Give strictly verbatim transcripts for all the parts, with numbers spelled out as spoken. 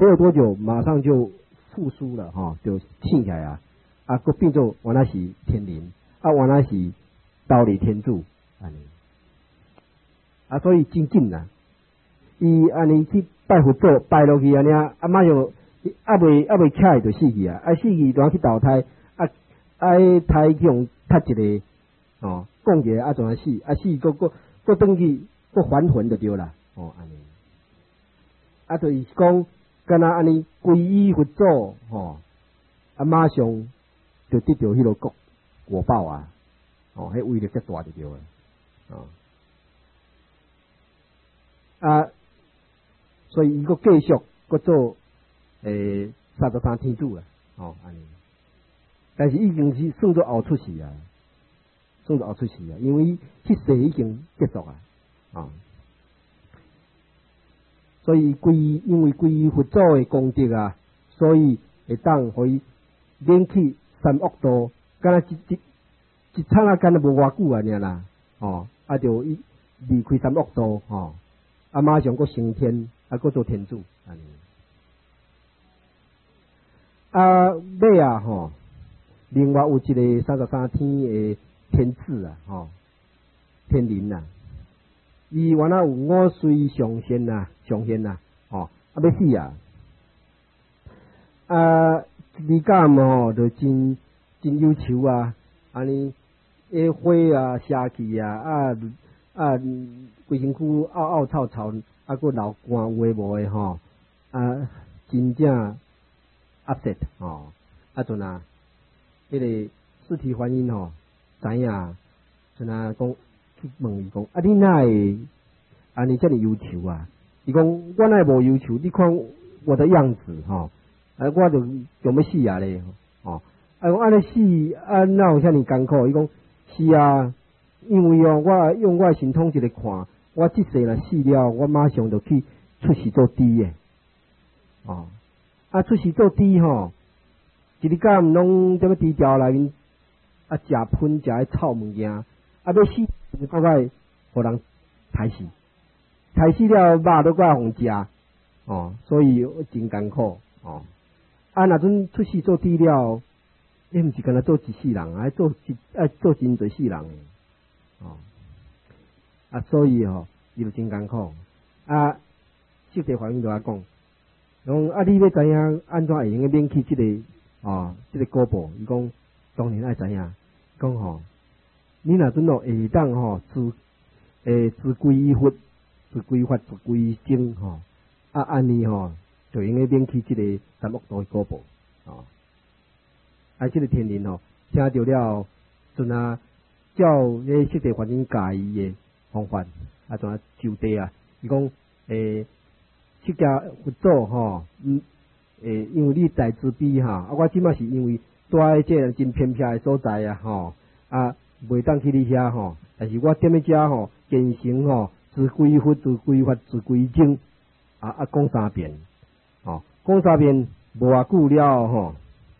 没有多久，马上就复苏了哈、哦，就醒起来啊，啊，个变做原来是天灵，啊，原来是道理天主，安尼，啊，所以真紧呐，伊安尼去拜佛祖，拜落去安尼啊，啊，马上啊未啊未起来就死去啊，啊死去然后去投胎，啊啊胎去用踢一个哦，讲一个啊怎啊死，啊死个个个转去个还魂就对啦，哦安尼，啊就是讲。敢若安尼皈依佛祖吼，啊马上就得到迄个果果报啊，哦，迄威力较大就对了，哦，啊，所以伊个继续个做诶三十三天主啦，哦安尼，但是已经是算作后出世啊，算作后出世啊，因为迄世已经结束啊，啊。所以皈依，因为皈依佛祖的功德啊，所以会当互伊免去三恶道，敢若一一一刹那间都无偌久啊，尔啦，哦，啊就伊离开三恶道，吼，啊马上佫升天，啊佫做天主，安尼，啊尾啊吼，另外有一个三十三天的天子啊，吼，天灵啊。伊原来有五岁上仙啊，上仙啊，哦，啊要死啊，啊，离间吼就真真忧愁啊，安尼，诶花啊、谢去啊，啊啊，规身躯拗拗臭臭，啊个流汗有诶无诶吼，啊，真正 upset 吼，啊阵啊，迄个四体观音吼，知影，阵啊讲。去问伊讲，啊，你哪会安尼遮尔忧愁啊？伊讲，我哪会无忧愁？你看我的样子吼，啊，我就就要死啊咧，吼，啊，我安尼死，啊，哪有遐尔艰苦？伊讲，是啊，因为哦，我用我的神通一个看，我即世若死了，我马上就去出世做猪诶，哦，啊，出世做猪吼，一日间毋拢踮咧猪条内面啊，食喷食迄臭物件，啊，要死。就到尾互人杀死，杀死了肉都怪互食，哦，所以真艰苦，哦。啊，若阵出世做猪了，你毋是干那做一世人，还做一爱做真侪世人诶，哦。啊，所以吼，伊就真艰苦。啊，释地法院就阿讲，讲啊，你要知影安怎会用免去即、这个哦，即、这个果报？伊讲当然爱知影，讲吼。你若阵哦会当吼自诶自归依佛、自归法、自归僧吼，啊安尼吼就用个免去即个三恶道诶果报哦。啊，即个天人吼听到了，阵啊照迄释地法院教伊诶方法，啊阵啊就地啊，伊讲诶释迦佛祖吼，嗯诶，因为你大慈悲哈，啊我即马是因为住喺即个真偏僻诶所在啊吼啊。袂当去你遐吼，但是我踮咧遮吼，虔诚吼，自归佛、自归法、自归僧，啊啊讲三遍，吼讲三遍无偌久了吼，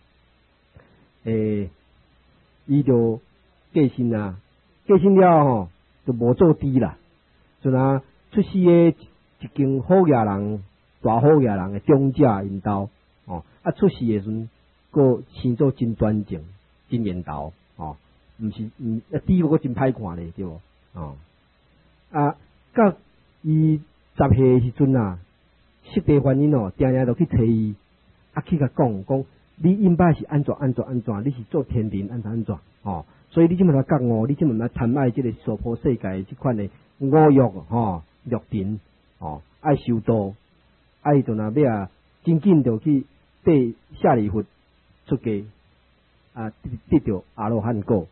诶，伊就过身啊，过身了吼，就无做猪啦，就若出世诶一间好野人、大好野人诶长者因兜，哦，啊出世诶时阵，个生做真端正、真缘投，哦。毋是，毋啊，猪个真歹看咧，对无？哦，啊，到伊十岁时阵啊，释地观音哦，定定就去找伊，啊，去甲讲讲，你应该是安怎安怎安怎，你是做天人安怎安怎，哦，所以你即么来觉悟，你即么来参爱即个娑婆世界即款的五欲吼、六尘，哦，爱修道，爱就若要啊，真紧就去缀舍利弗出家，啊，得到阿罗汉果。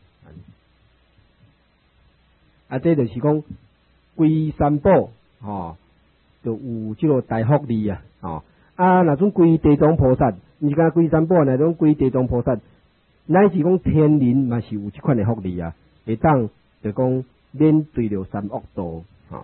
啊，这就是讲归三宝，吼、哦，就有即个大福利啊，哦，啊，那种归地藏菩萨，毋是讲归三宝，那种归地藏菩萨，乃是讲天人嘛是有即款的福利啊，会当就讲免对着三恶道，吼、哦，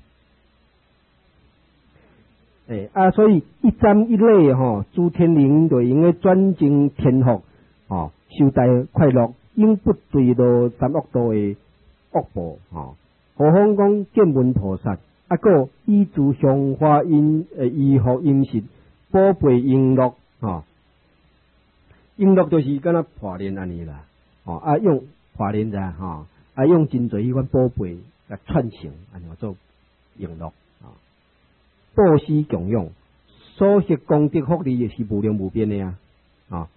诶、欸、啊，所以一瞻一礼吼，诸天人就应该转正天福，吼，受大快乐，应不对着三恶道的。恶报吼，何况讲见闻菩萨，啊个依自香花因诶依福因实， 宝贝璎珞吼，璎珞就是敢若破链安尼啦，吼啊用破链者吼，啊用真侪迄款宝贝来串成安尼做璎珞啊，布施供养，所获功德福利是无量无边的啊，啊。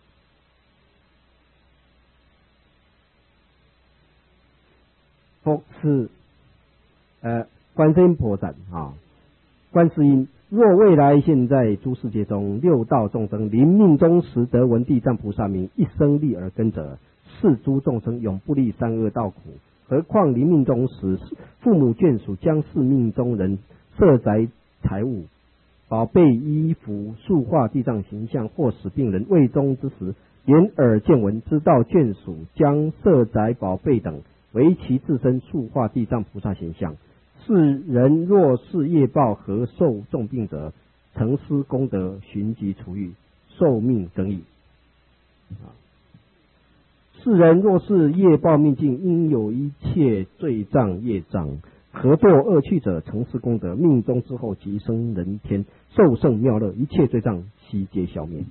复是呃观世音菩萨啊，观世音若未来现在诸世界中六道众生临命终时得闻地藏菩萨名，一生立而根者，是诸众生永不历三恶道苦。何况临命终时，父母眷属将是命中人设宅财物、宝贝衣服、塑化地藏形象，或使病人未终之时，眼耳见闻知道眷属将设宅宝贝等为其自身塑化地藏菩萨形象。是人若是业报和受重病者，成施功德，寻疾除愈，寿命增益。世人若是业报命尽，应有一切罪障业障，何堕恶趣者，成施功德，命终之后即生人天，受胜妙乐，一切罪障悉皆消灭。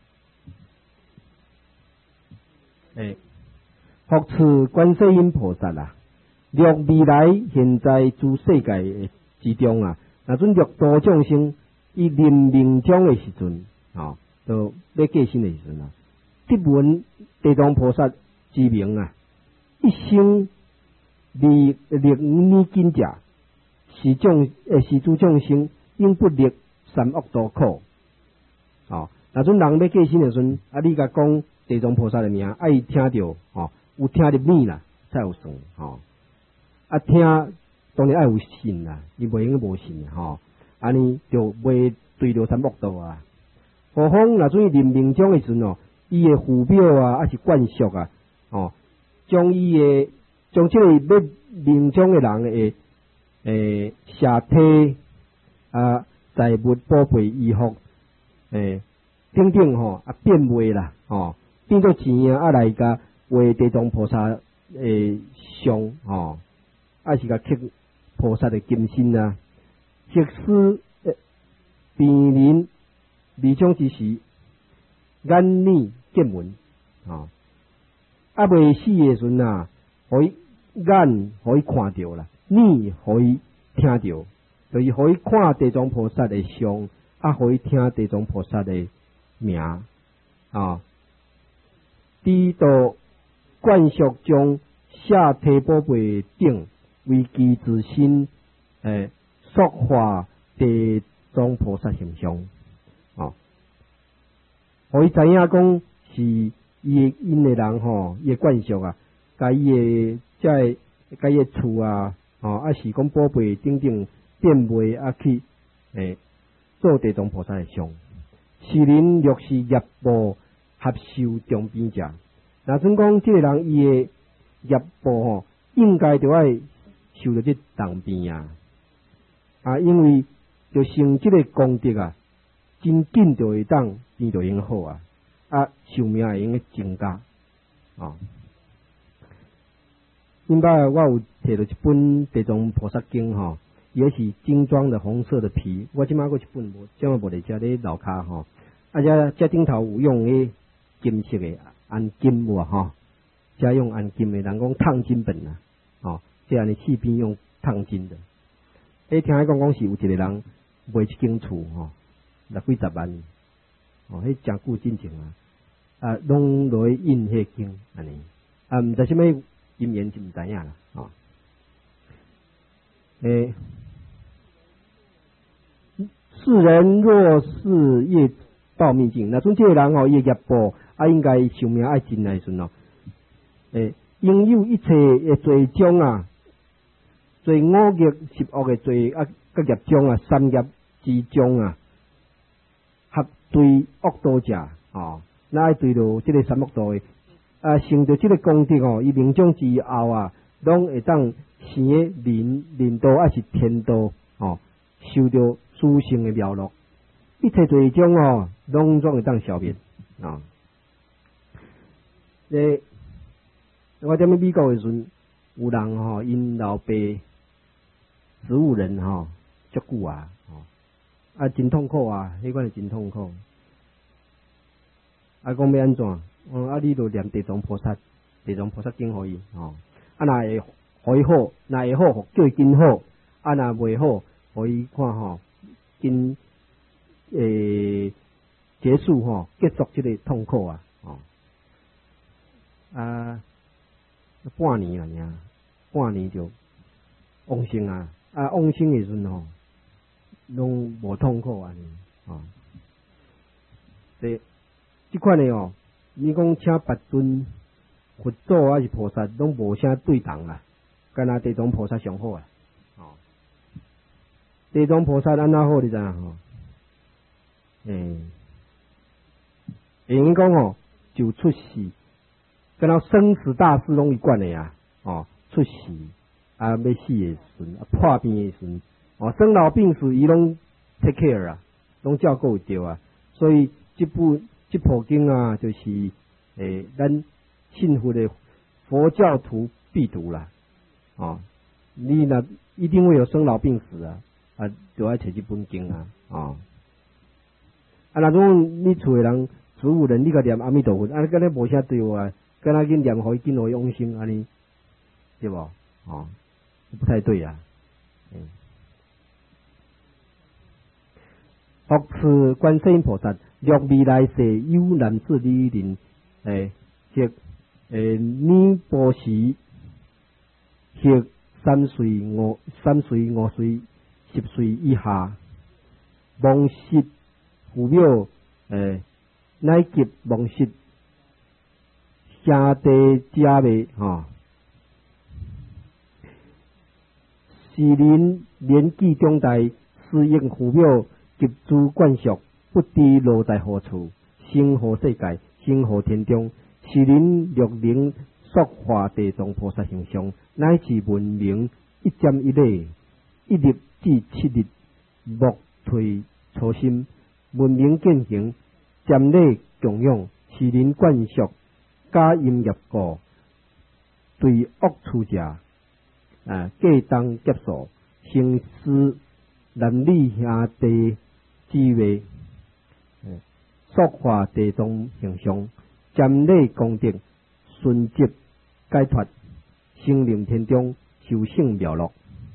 诶，复次观世音菩萨啊，略未来现在诸世界之中啊，那阵六道众生伊临命终的时阵啊，都要过身的时阵啊，得闻地藏菩萨之名啊，一生历历年经者，是众诶是诸众生应不历三恶道苦。哦，那阵人要过身的时阵，啊，你甲讲地藏菩萨的名，爱听到哦，有听入耳啦，才有算哦。啊，听当然爱有信啦，你袂用无信吼，安尼就袂对着三恶道啊。何况若准临命终的时阵哦，伊的父表啊，还是眷属啊，哦，将伊的将这个要命终的人的诶下体啊财物宝贝衣服诶等等吼啊变卖啦，哦变做钱啊，啊来甲为地藏菩萨诶像吼。还是甲刻菩萨的金身啊，即使病人离终之时，眼耳见闻啊，啊未死的时阵啊，可以眼可以看到啦，耳可以听到，就是可以看地藏菩萨的像，啊可以听地藏菩萨的名啊，伫到眷属将下体宝贝顶。为其自身诶塑化地藏菩萨形象，哦，互伊知影讲是伊诶因诶人吼，伊诶眷属啊，甲伊诶即个甲伊诶厝啊，哦，啊是讲宝贝顶顶变卖啊去诶做地藏菩萨诶像，是人若是业报合受重病者，若算讲即个人伊诶业报吼，应该着爱。受到这重病啊，啊，因为就成这个功德啊，真紧就会当变就用好啊，啊，寿命会用增加啊。因摆我有摕到一本《地藏菩萨经》吼，也是精装的红色的皮，我即摆有一本无，即摆无伫遮咧楼骹吼，啊，遮遮顶头有用诶金色诶安金有啊吼，遮用安金诶，人讲烫金本啊，哦。这样的器边用烫金的，诶，听伊讲讲是有一个人卖一间厝吼，六几十万，哦，迄真久真情啊，啊，拢落去印迄经安尼，啊，毋知啥物因缘就毋知影啦，哦，诶，世人若是业报命尽，那种这个人哦，业业报啊，应该寿命爱尽来阵哦，诶，应有一切诶罪章啊。罪五业十恶的罪啊，个业障啊，三业之中啊，合对恶道者哦，那爱对着这个三恶道的啊，成就这个功德哦，伊命终之后啊，拢会当生诶人人道还是天道哦，受到殊胜的妙乐，一切罪障哦，拢总会当消灭啊。诶，我踮咧美国的时阵，有人吼、哦，因老爸。植物人吼，足久啊，吼， 啊，真痛苦啊，迄款是真痛苦。啊，讲要安怎？嗯，啊，你著念地藏菩萨，地藏菩萨经互伊吼。啊，若会互伊好，若会好，叫伊紧好；啊，若袂好，互伊看吼，紧诶结束吼，结束即个痛苦啊，吼。啊，半年啊，尔，半年就往生啊，啊，往生诶时阵吼，拢无痛苦安尼，吼。这即款诶哦，你讲请别尊佛祖还是菩萨，拢无啥对同啦，干那地藏菩萨上好啊，哦。地藏菩萨安怎好你知影吼？诶，会用讲哦，就出世。跟他生死大事拢伊管的啊，哦，出世啊，要死的时阵，啊，破病的时阵，哦，生老病死伊拢 take care 啊，拢照顾着啊，所以这部这部经啊，就是诶，咱信佛的佛教徒必读啦，哦，你若一定会有生老病死啊，啊，就要摕这本经啊，哦，啊，若种你厝的人植物人，你甲念阿弥陀佛，啊，敢若无啥对啊。跟他去念，互伊紧互伊往生安尼，对无？哦，不太对啊。嗯，复次观世音菩萨，若未来世有男子女人，诶，即诶年波时，或三岁五三岁五岁十岁以下，亡失父母，诶，乃及亡失。兄弟姐妹吼，是人年纪中大，适应父母及诸惯俗，不知路在何处，生何世界，生何天中。是人若能塑化地藏菩萨形象，乃至文明一瞻一礼，一日至七日，莫退初心，文明践行，瞻礼供养，是人惯俗。加阴业果，对恶处者，啊，皆当接受，行事男女兄弟姊妹，塑化地藏形象，瞻礼功德，顺接解脱，升临天中，修圣妙乐。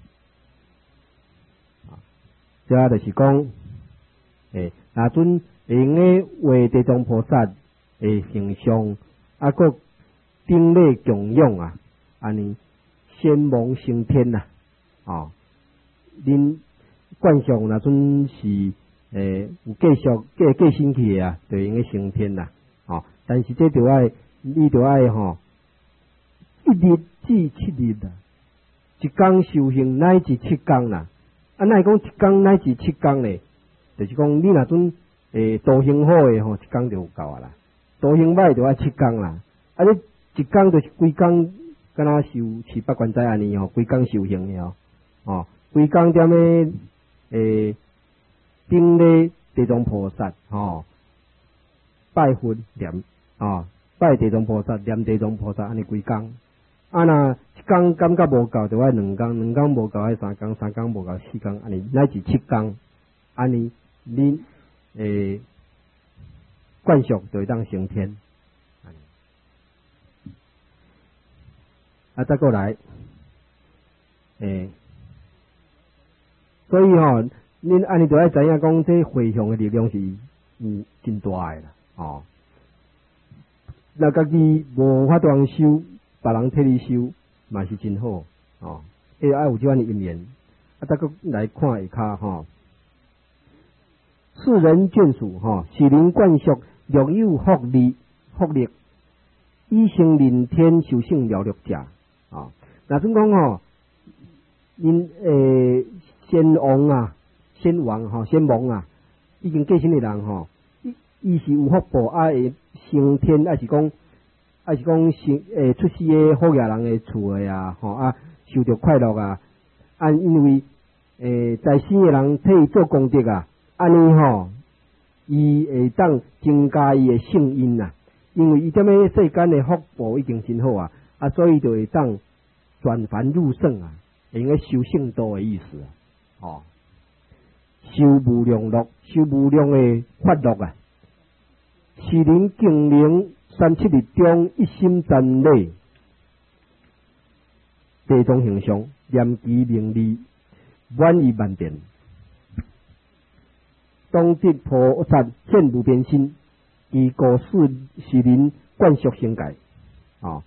这就是讲，诶，那阵会用个为地藏菩萨诶形象。啊，个顶礼供养啊，安尼先亡升天呐，哦，恁惯俗那阵是诶有继续继继升去啊，就用个升天啦，哦，但是这就爱你就爱吼，一日至七日啊，一工修行乃至七工啦，啊，乃讲一工乃至七工咧，就是讲你那阵诶道行好诶吼，一工就有够啊啦。道行歹就爱七工啦，啊你一工就是规工，敢若修七八关斋安尼吼，规工修行诶哦，哦，规工踮咧诶顶礼地藏菩萨吼，拜佛念哦，拜地藏菩萨念地藏菩萨安尼规工，啊若一工感觉无够，就爱两工，两工无够爱三工，三工无够四工，安尼乃至七工，安尼恁诶。惯俗就会当升天，啊，再过来，诶、欸，所以吼、哦，恁安尼就要知影讲，这回向的力量是嗯真大的啦，哦。那家己无法度修，别人替你修，嘛是真好，哦。会爱有这款的因缘，啊，再过来看下骹吼，世人眷属吼，是人惯俗。若有福利、福利，以成人天修圣了乐者啊。那阵讲吼，因诶先王啊，先王吼，先王啊，已经过身的人吼，伊伊是有福报啊，会升天，还是讲，还是讲生诶出世诶好野人诶厝诶啊，吼啊，受着快乐啊，啊，因为诶在生诶人替伊做功德啊，安尼吼。伊会当增加伊诶圣因啊，因为伊踮咧世间诶福报已经真好啊，啊，所以就会当转凡入圣啊，会用个修圣道诶意思啊，哦。 受无量乐，受无量的法乐啊！是人敬灵三七日中一心瞻礼，地藏形象，念其名利，满意万遍。当得菩萨现无边身，其故事是人惯属性界。哦，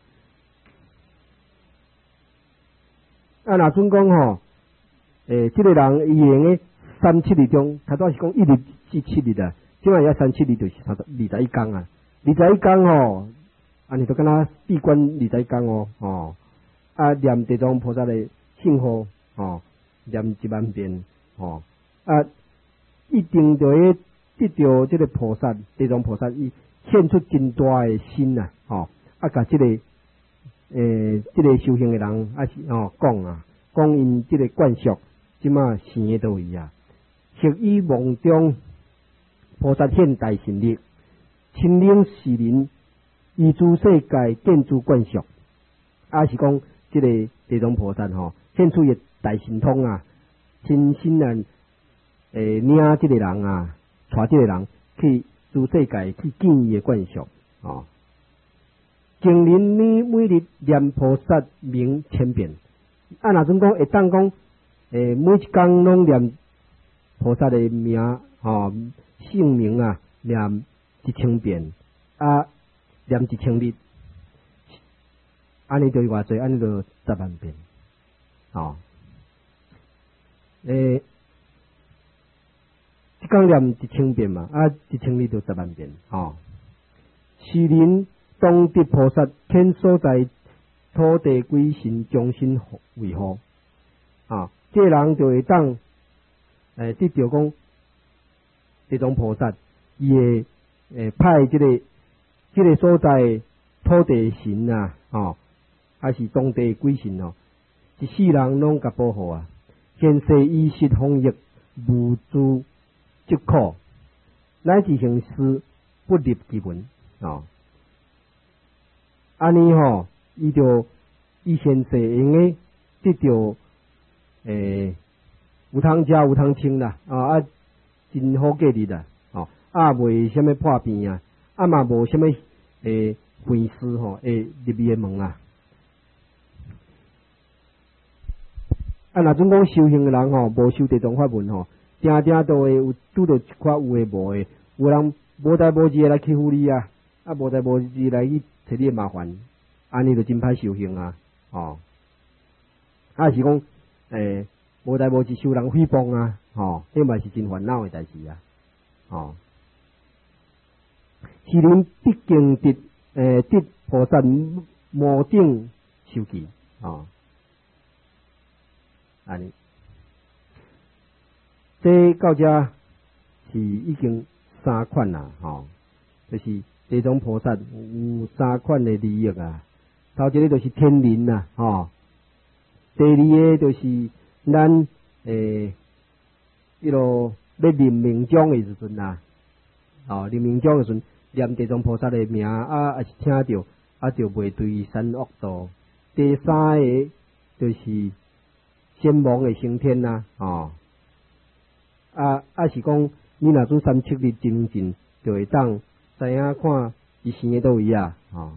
啊，若准讲吼，诶，即、这个人伊用诶三七日中，头拄是讲一日至七日啊，即摆也三七日就是三十二十一天啊，二十一天吼，安尼都敢若闭关二十一天哦，哦，啊，念地藏菩萨诶圣号，哦，念一万遍，哦，啊。一定就会得到这个菩萨，地藏菩萨伊现出真大的心啊！吼、哦，啊，甲这个诶，这个修行的人啊是哦讲啊，讲因这个惯俗，即马生诶倒位啊，昔以梦中菩萨现大神力，亲领世人，依诸世界建筑惯俗，啊是讲这个地藏菩萨吼、哦，现出伊大神通啊，亲身啊。诶，领这个人啊，带这个人去诸世界去见伊的惯俗哦。经人每每日念菩萨名千遍，啊，若阵讲会当讲，诶，每一工拢念菩萨的名哦，姓名啊，念一千遍，啊，念一千日，安尼就偌济，安尼就十万遍，哦，诶。一讲念一千遍嘛，啊，一千日就十万遍，哦。是人当得菩萨天所在土地鬼神终身维护，啊，这个人就会当诶得到讲地藏菩萨伊会诶派这个这个所在土地神啊，哦，还是当地鬼神哦，一世人拢甲保护啊，现世衣食丰裕，无诸即可，乃至行事不入其门哦。安尼吼，伊就伊现世用诶得到诶有通食有通穿啦，啊啊真好过日啦，哦啊袂啥物破病啊，啊嘛无啥物诶坏事吼会入伊诶门啊。啊，若准讲修行诶人吼，无修地藏法门吼。定定都会有拄到一寡有诶无诶，有人无代无志来欺负你啊，啊无代无志来去找你诶麻烦，安尼就真歹修行啊，哦，啊是讲诶无代无志受人诽谤啊，吼，迄嘛是真烦恼诶代志啊，哦，是人毕竟得诶得菩萨无顶受记，哦，安尼。这到遮是已经三款啦，吼、哦，就是地藏菩萨有三款的利益啊。头一个就是天人啦，吼、哦，第二个就是咱诶，迄落要念名章的时阵啦，哦，念名章的时阵念地藏菩萨的名啊，也是听着啊，就袂对三恶道。第三个就是先王的升天啦，哦。啊啊是讲，你若做三七日精进，就会当知影看伊生诶倒位啊，吼、哦。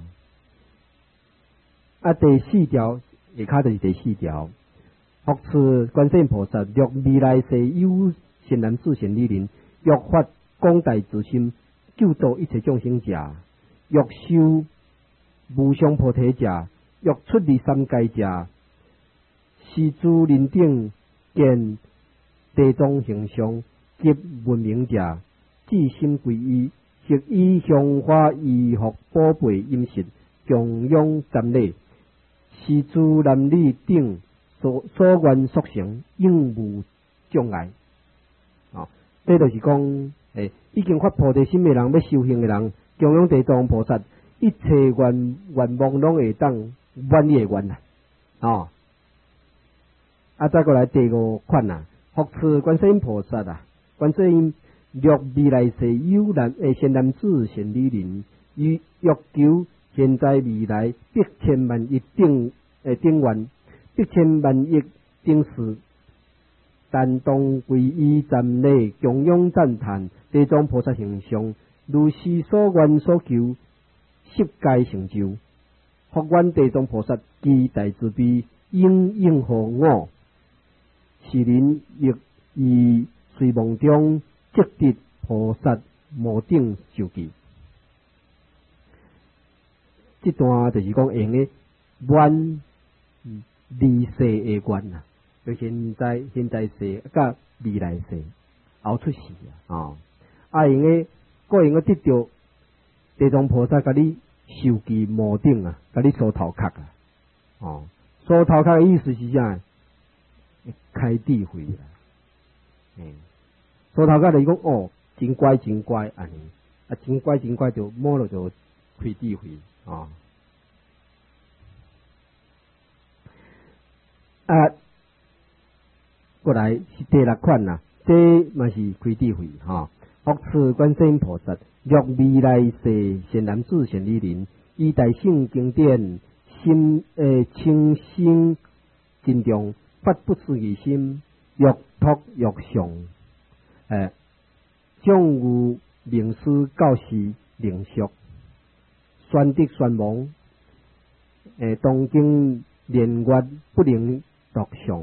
啊第四条下骹就是第四条，复次观世音菩萨若未来世有善男子善女人，若发广大慈心，救度一切众生者，若修无上菩提者，若出离三界者，是诸人顶见地藏形象及闻名者，至心归依，悉以香花衣服宝贝饮食，供养瞻礼，是诸男女等所所愿所成，应无障碍。哦，这就是讲，诶，已经发菩提心的人，要修行的人，供养地藏菩萨，一切愿愿望拢会当满意的愿啦。哦，啊，再过来第五款啊。复次观世音菩萨啊，观世音若未来世有男诶善男子善女人，欲欲求现在未来百千万亿顶诶顶愿，百千万亿顶事， 但当皈依瞻礼，供养赞叹地藏菩萨形象，如是所愿所求，悉皆成就。福愿地藏菩萨极大慈悲，应应乎我，是人亦以随梦中即得菩萨无顶受记。这段就是讲用的愿离世的愿啊，就现在现在世甲未来世后出世啊，哦，啊用的个用的得到地藏菩萨甲你受记无顶啊，甲你梳头壳啊，哦，梳头壳的意思是啥？开智慧啦，嗯，梳头壳就是讲哦，真乖真乖安尼，啊真乖真乖就摸了就开智慧啊。啊，过来是第六款啦，这嘛是开智慧哈。复次观世音菩萨，若未来世善男子善女人，以大圣经典，心诶清心真重，发不思议心，欲托欲上，诶，将有名师教示灵俗，宣德宣亡，诶，当经连月不能独上，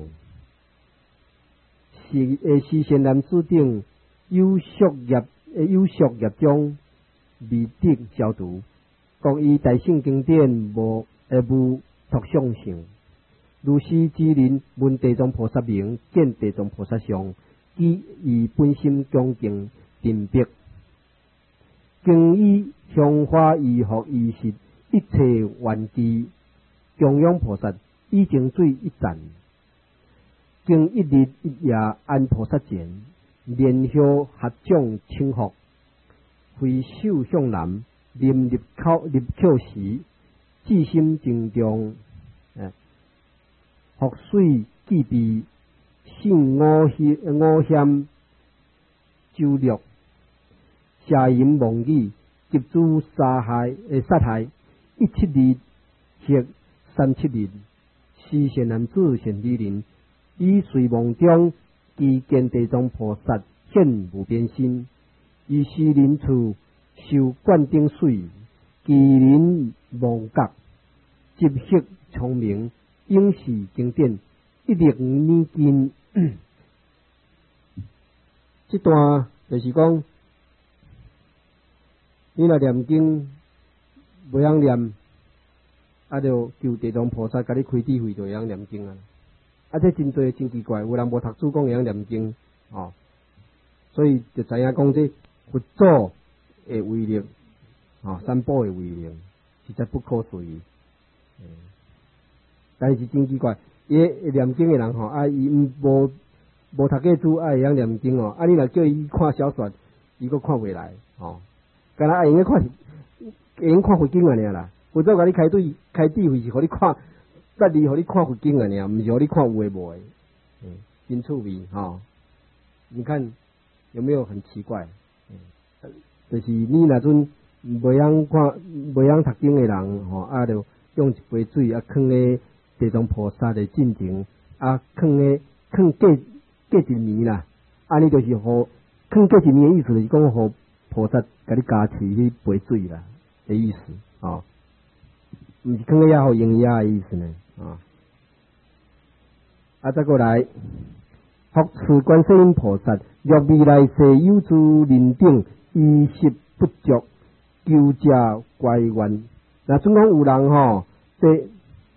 是诶是善男子等有宿业诶有宿业中未得消除，讲以大圣经典无诶无托相性。如是之人闻地藏菩萨名，见地藏菩萨相，即以本心恭敬定别，经以香花衣服衣饰一切愿具供养菩萨，以净水一盏，经一日一夜安菩萨前，莲香合掌称服，挥手向南，念入口入口时，至心静重。福水既备，信五险五险周略，邪淫妄语，集诸杀害诶杀害，一七日或三七日，是善男子善女人，以睡梦中即见地藏菩萨现无边身，于是人处受灌顶水，其人妄觉，集翕聪明。应是经典，一力念经。这段就是讲，你若念经袂晓念，啊，就求地藏菩萨甲你开智慧，就会晓念经啊。啊，这真多真奇怪，有人无读书讲会晓念经，哦，所以就知影讲这佛祖的威力，哦，三宝的威力，实在不可思议。嗯，但是真奇怪，伊念经的人吼，啊，伊毋无无读过书，啊会晓念经哦。啊，你若叫伊看小说，伊佫看袂来哦。干那用个看，用看佛经啊尔啦。佛祖甲你开对开智慧是互你看，得你互你看佛经啊尔，毋是互你看有诶无诶。嗯，真趣味吼。你看有没有很奇怪？嗯，就是你若阵袂晓看、袂晓读经诶人吼，啊，就用一杯水啊，放咧地藏菩萨的进前，啊，放咧放过过一年啦，安尼就是互放过一年的意思，就是讲互菩萨甲你加持去杯水啦的意思哦，毋是放咧遐互营养的意思呢啊。啊，再过来，复次观世音菩萨，若未来世有诸人等衣食不足，求者乖愿。那总讲有人吼，这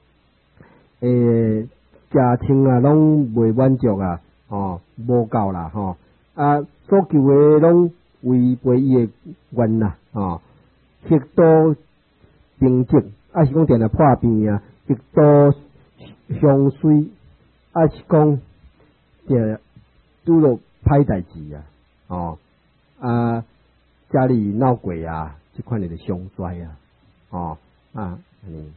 诶食穿啊，拢袂满足啊，哦，无够啦吼，啊，所求诶拢违背伊诶愿啦，哦，极多病疾，啊是讲定来破病啊，极多伤衰，啊是讲定拄到歹代志啊，哦，啊家里闹鬼啊，即款诶伤衰啊，哦啊，嗯。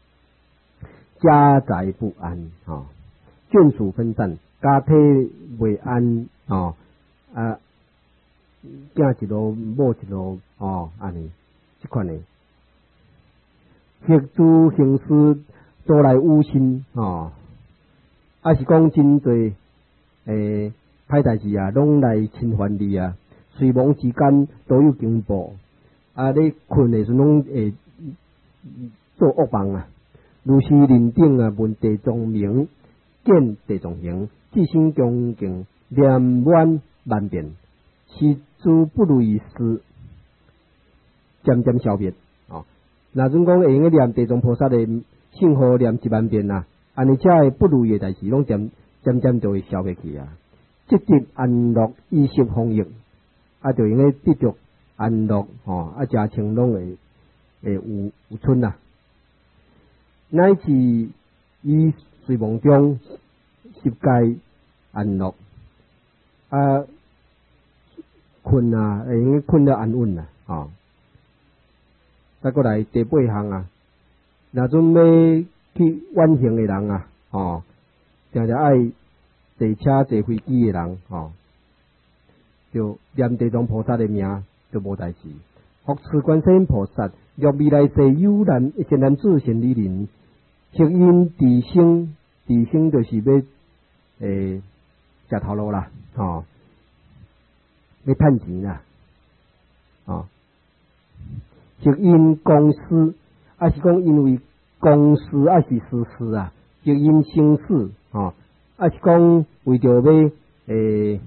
家宅不安哦，眷属分散，家体未安哦，啊，囝一路某一路哦，安尼即款诶，协助行事多来无心哦，啊是讲真侪诶歹代志啊，拢来侵犯你啊，随忙之间都有警报，啊，你困的时阵拢会做恶梦啊。如是认定啊，问地藏名，见地藏形，至心恭敬，念满万遍，是诸不如意事渐渐消灭。哦，那阵讲会用念地藏菩萨的圣号念一万遍啊，安尼才会不如意的代志，拢渐渐渐就会消灭去啊。即得安乐衣食丰裕，啊，就用个得着安乐吼，啊，家庭拢会会有有春啊。乃至以睡梦中十界安乐啊，困啊，会用困得安稳啊，吼。再过来第八项啊，若阵要去远行的人啊，吼，定定爱坐车坐飞机的人，吼，就念地藏菩萨的名就无代志。复持观世音菩萨，若未来世有难善男子善女人，悉因地生，地生就是要诶食头路啦，吼，要趁钱啦，吼。悉因公私，啊是讲因为公私啊是私事啊，悉因生死，吼，啊是讲为着要诶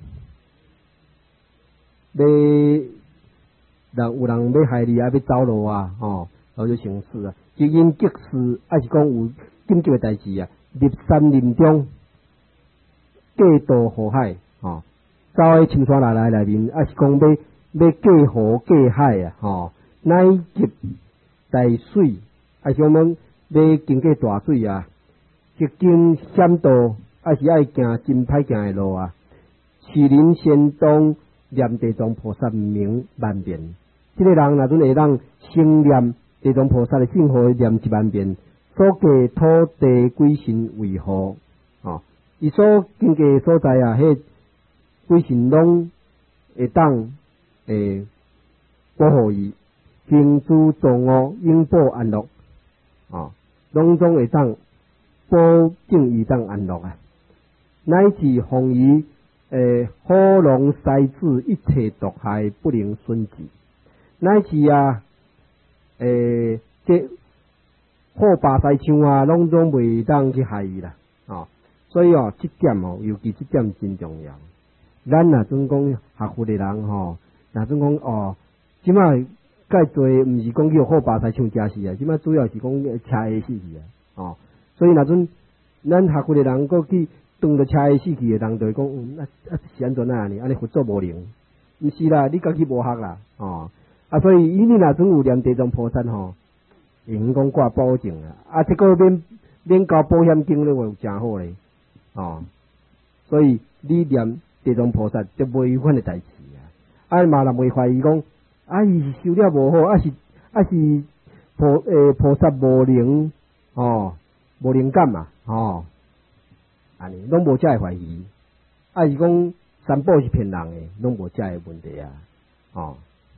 要人有人要害你啊，要走路啊，吼，然后就生死啊。悉因急事，啊是讲有紧急的代志啊，入山林中，过渡河海，吼，走喺深山内内内面，啊是讲要要过河过海啊，吼。乃及大水，啊是讲要要经过大水啊，即经险道，啊是爱行真歹行的路啊。是人先当念地藏菩萨名万遍，即、这个人若阵会当先念地藏菩萨的圣号念一万遍，所过土地鬼神为何？哦，伊所经过所在啊，迄鬼神拢会当诶保护伊。行诸造恶，应报安乐，哦，拢总会当保证伊当安乐啊。乃至防伊诶虎龙狮子一切毒害不能损至，乃至啊诶这虎霸西枪啊，拢总袂当去害伊啦，哦，所以哦，这点哦，尤其这点真重要。咱若准讲学佛的人吼，若准讲哦，即摆。介做毋是讲叫好巴西枪假死啊，即摆主要是讲车下死去啊，哦，所以若阵咱学佛的人，过去撞着车下死去的人，就会讲，嗯，啊啊是安怎啊呢？安尼佛祖无灵，毋是啦，你家己无学啦，哦，啊，所以伊你若阵有念地藏菩萨吼，会用讲挂保证啊，啊，这个免免交保险金咧，话真好咧，哦，所以你念地藏菩萨就袂有款的代志啊，啊嘛人袂怀疑讲。啊，伊是修了无好，啊是啊是菩诶菩萨无灵哦，无灵感嘛，哦，安尼拢无遮个怀疑。啊是讲三宝是骗人诶，拢无遮个问题啊，哦。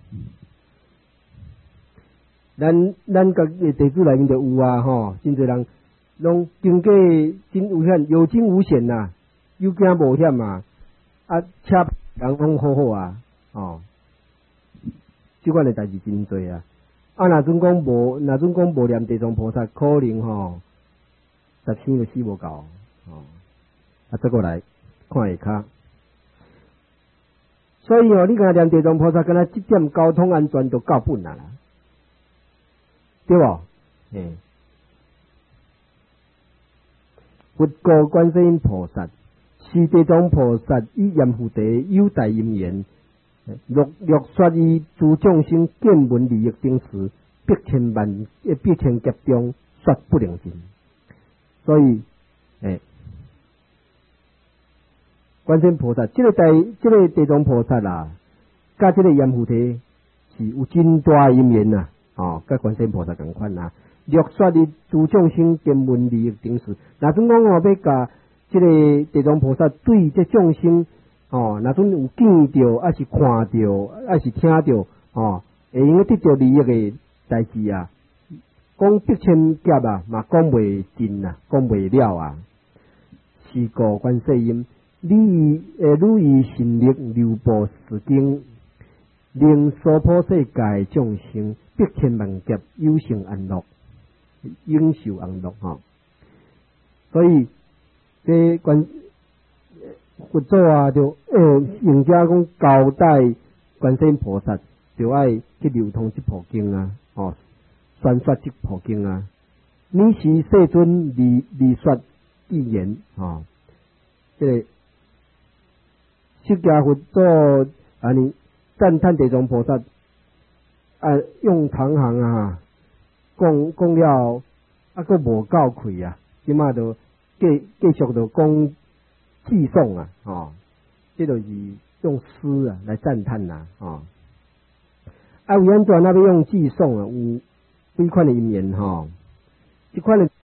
咱咱个地主内面就有啊，吼，真侪人拢经过真有险，有惊无险呐、啊，有惊无险啊，啊，车人拢好好啊，哦。即款诶代志真多啊！啊，若阵讲无，若阵讲无念地藏菩萨，可能吼十生就死无够哦。啊，再过来看下骹，所以哦，你若念地藏菩萨，敢若即点交通安全就够本啦，对无？诶，佛告观世音菩萨：是地藏菩萨以阎浮提有大因缘。若若说以诸众生见闻利益等时，必千万必千劫中说不能尽。所以，诶，观世音菩萨，这个大，这个地藏菩萨啦，甲这个阎浮提是有真大因缘呐，哦，甲观世音菩萨同款啊。若说以诸众生见闻利益等时，若阵讲我要甲这个地藏菩萨对这众生。哦，若阵有见着，还是看着，还是听着，哦，会用得到利益的代志啊，讲百千劫啊，嘛讲袂尽啊，讲袂了啊。是故观世音汝以诶，汝以神力流布世经，令娑婆世界众生百千万劫有生安乐，永受安乐吼。所以这观佛祖啊，就诶，人家讲交代观世音菩萨，就爱去流通这部经啊，哦，宣说这部经啊。你是世尊理理说预言啊，这个释迦佛祖啊，你赞叹地藏菩萨啊，用长行啊，讲讲了啊，佫无够开啊，即马就继继续就讲寄颂啊，哦，这就是用诗啊来赞叹呐，哦，啊，有安怎那边用寄颂啊，有几款的因缘吼，这款的。